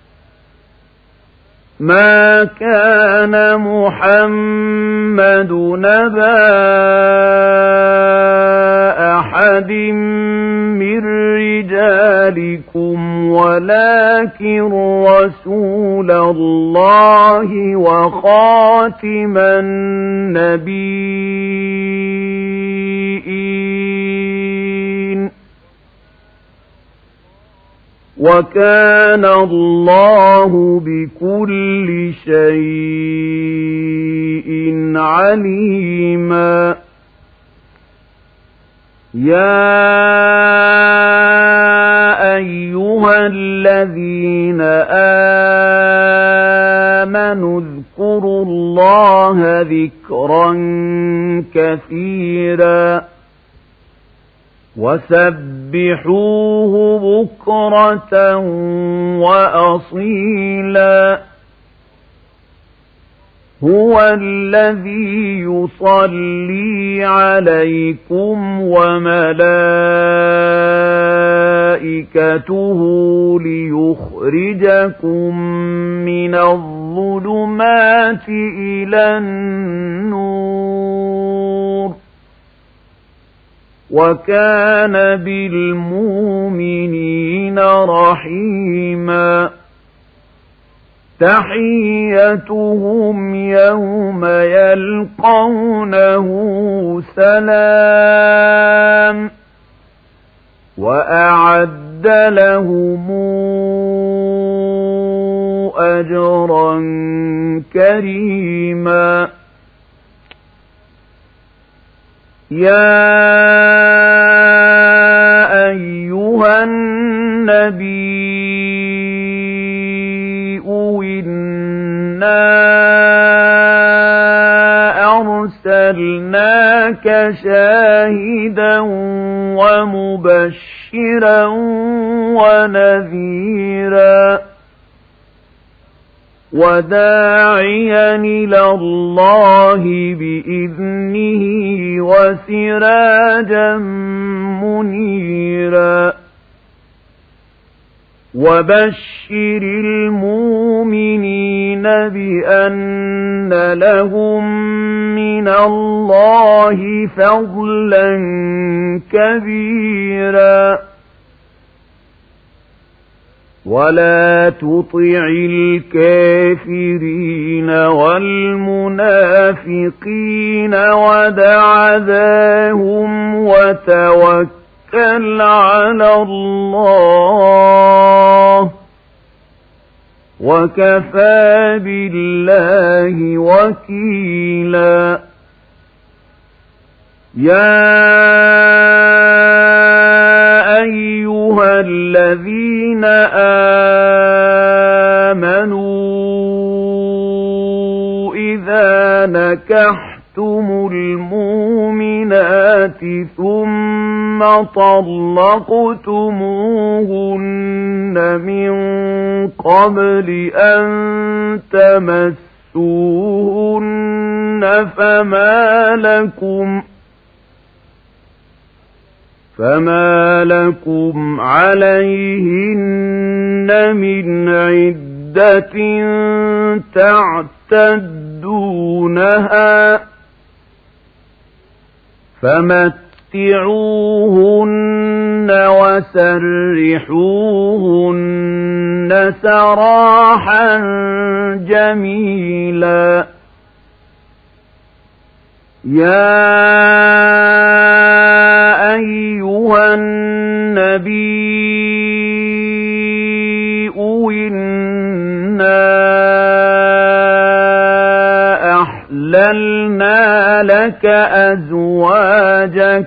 ما كان محمد نبا أحد من رجالكم ولكن رسول الله وخاتم النبيين وكان الله بكل شيء عليما يا أيها الذين آمنوا اذكروا الله ذكرا كثيرا وسبحوه بكرة وأصيلا هو الذي يصلي عليكم وملائكته ليخرجكم من الظلمات إلى النور وكان بالمؤمنين رحيما تحيتهم يوم يلقونه سلام وأعد لهم أجرا كريما يا أيها النبي إنا أرسلناك شاهدا ومبشرا ونذيرا وداعيا إلى الله بإذنه وسراجا منيرا وبشر المؤمنين بأن لهم من الله فضلا كبيرا ولا تطع الكافرين والمنافقين ودع ذاهم وتوكل على الله وكفى بالله وكيلا يا أيها الذين آمنوا إذا نكحتم المؤمنات ثم طلقتموهن من قبل أن تمسوهن فما لكم فما لكم عليهن من عدة تعتدونها فمتعوهن وسرحوهن سراحا جميلا يا أيها النبي إنا أحللنا لك أزواجك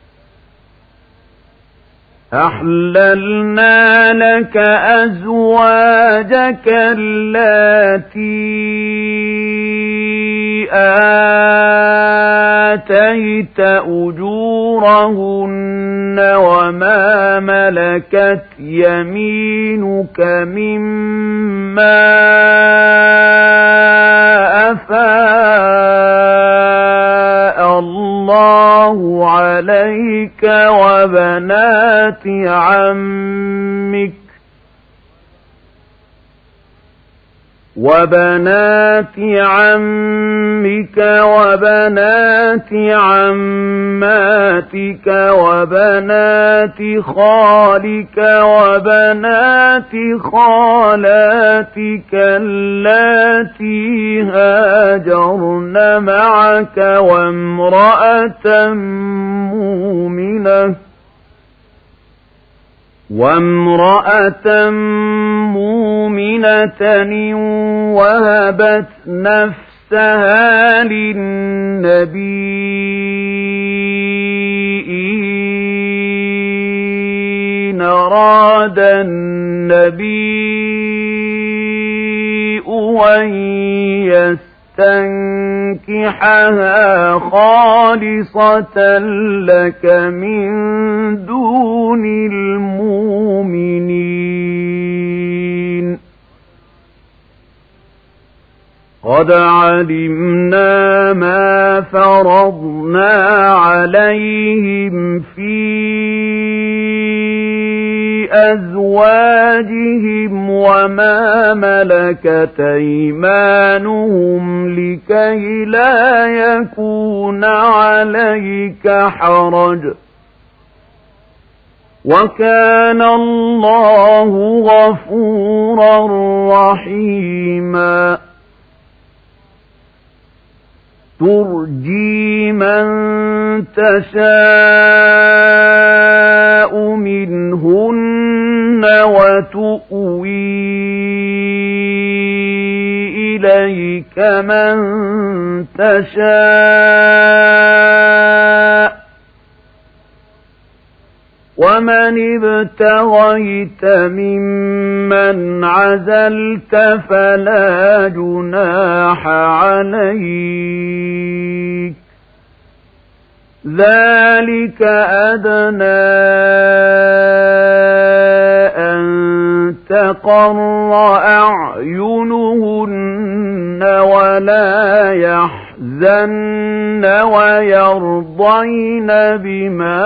أحللنا لك أزواجك اللاتي آتيت أجورهن وما ملكت يمينك مما أفاء الله عليك وبنات عمك وبنات عمك خالك وبنات عماتك وبنات خالك وبنات خالاتك اللاتي هاجرن معك وامرأة مؤمنة وامرأة مؤمنة وهبت نفسها للنبي إن أراد النبي أن يستنكحها خالصة لك من دون المؤمنين قد علمنا ما فرضنا عليهم في أزواجهم وما ملكت أيمانهم لكي لا يكون عليك حرج وكان الله غفورا رحيما ترجي من تشاء منهن وتؤوي إليك من تشاء ومن ابتغيت ممن عزلت فلا جناح عليك ذلك أدنى أن تقر أعينهن ولا يحزن ويرضين بما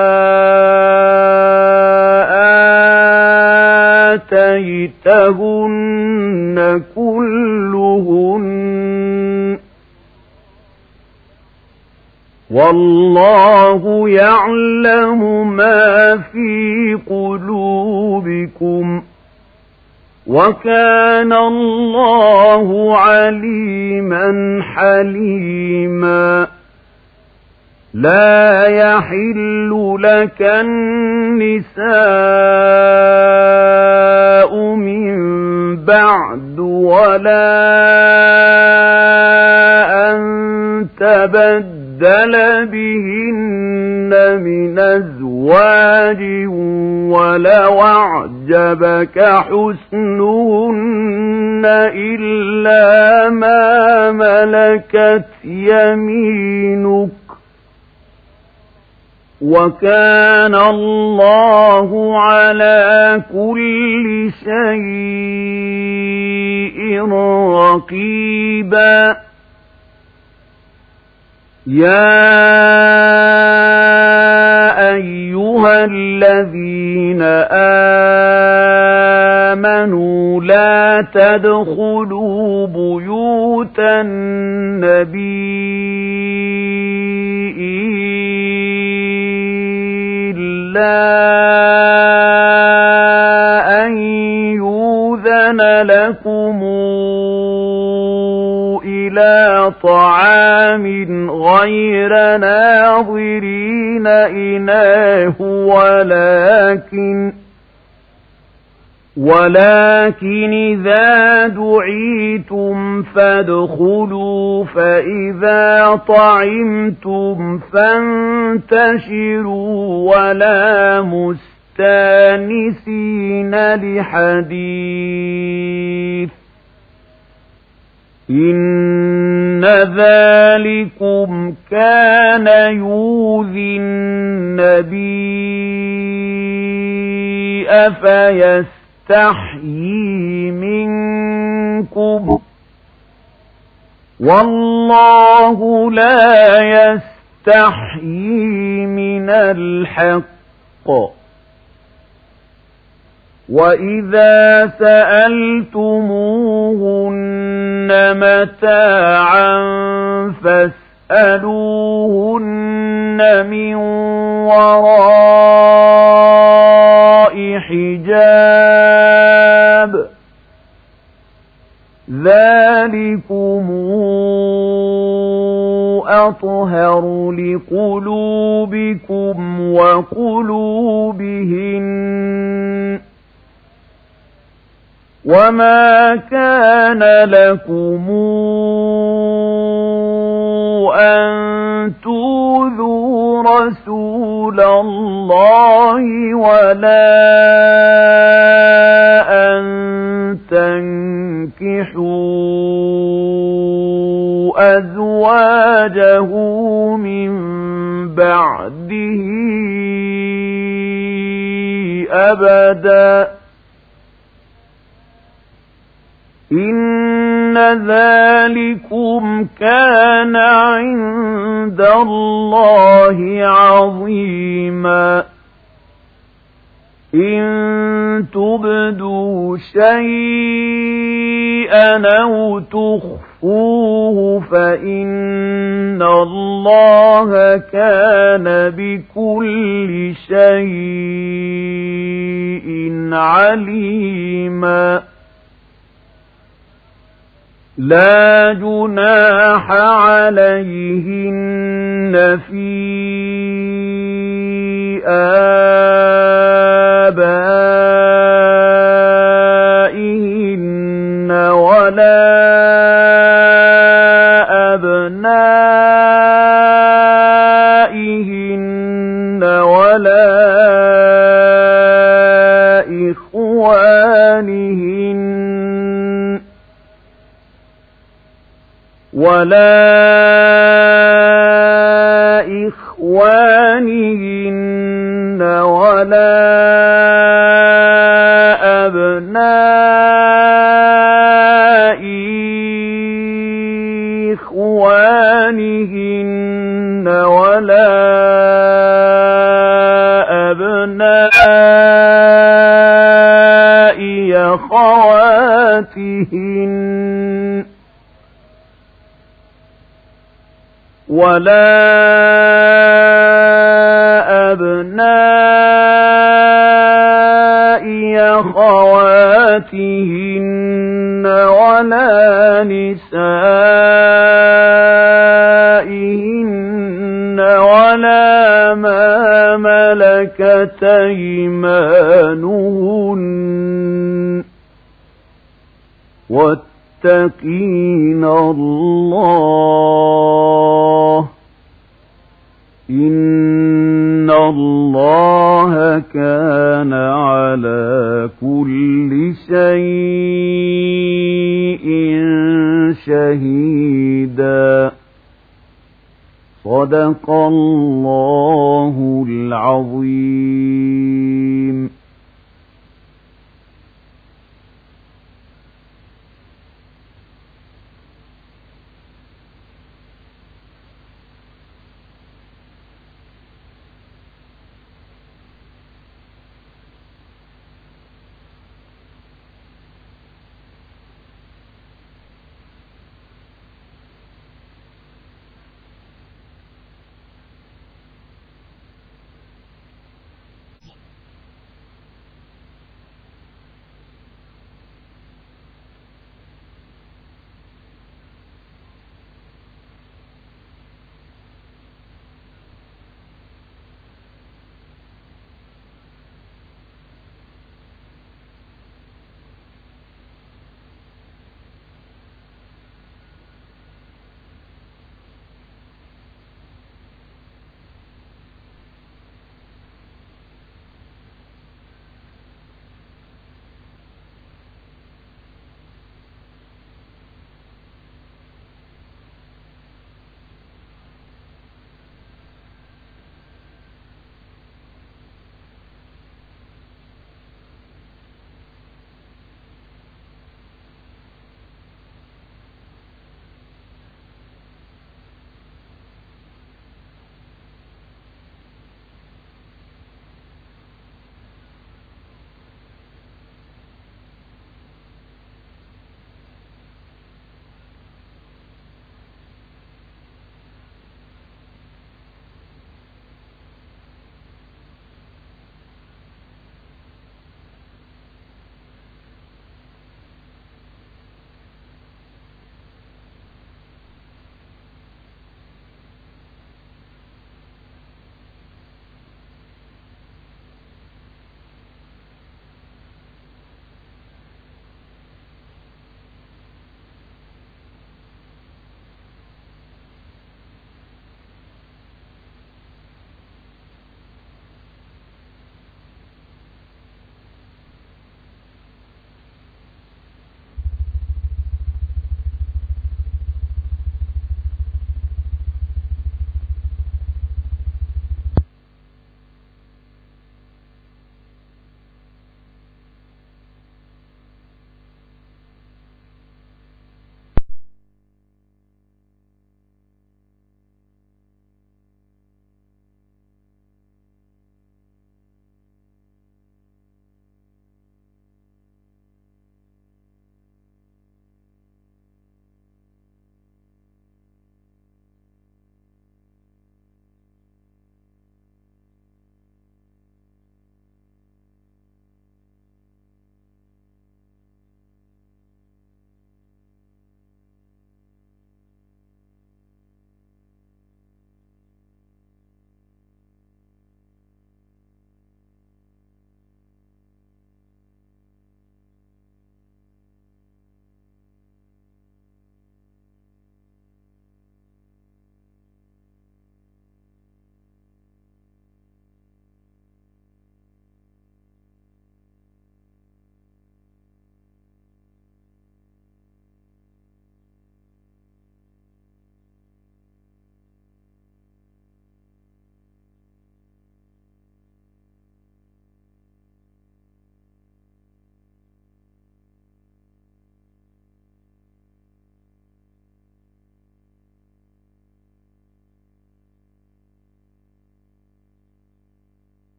آتيتهن كلهن والله يعلم ما في قلوبكم وكان الله عليما حليما لا يحل لك النساء من بعد ولا أن تبدل بهن من أزواج ولو أعجبك حسنهن إلا ما ملكت يمينك وكان الله على كل شيء رقيبا يا أيها الذين آمنوا لا تدخلوا بيوت النبي إلا أن يؤذن لكم إلى طعام غير ناظرين إناه ولكن ولكن إذا دعيتم فادخلوا فإذا طعمتم فانتشروا ولا مستانسين لحديث إن ذلكم كان يؤذي النبي فيستحيي منكم والله لا يستحيي من الحق وإذا سألتموهن متاعا فاسألوهن من وراء حجاب ذلكم أطهر لقلوبكم وقلوبهن وما كان لكم أن تؤذوا رسول الله ولا أن تنكحوا أزواجه من بعده أبدا إن ذلكم كان عند الله عظيما إن تبدوا شيئا أو تخفوه فإن الله كان بكل شيء عليما لا جناح عليهن في آبائهن ولا أبنائهن ولا إخوانهن ولا إخوانهن ولا أبناء إخوانهن ولا أبناء أخواتهن ولا أبناء أخواتهن ولا نسائهن ولا ما ملكت أيمانهن واتقين الله إن الله كان على كل شيء شهيدا صدق الله العظيم.